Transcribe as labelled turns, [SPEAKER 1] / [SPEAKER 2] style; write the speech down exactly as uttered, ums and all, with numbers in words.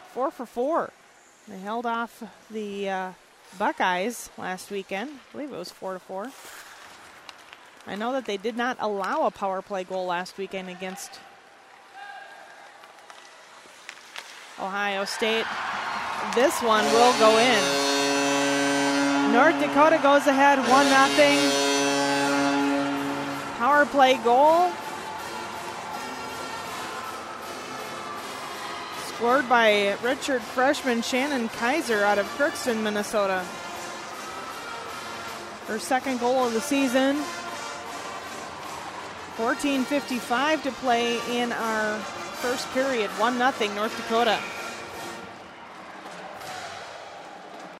[SPEAKER 1] four for four. They held off the uh, Buckeyes last weekend. I believe it was four to four. I know that they did not allow a power play goal last weekend against Ohio State. This one will go in. North Dakota goes ahead one nothing. Power play goal. Scored by Richard freshman Shannon Kaiser out of Crookston, Minnesota. Her second goal of the season. fourteen fifty-five to play in our first period. one nothing North Dakota.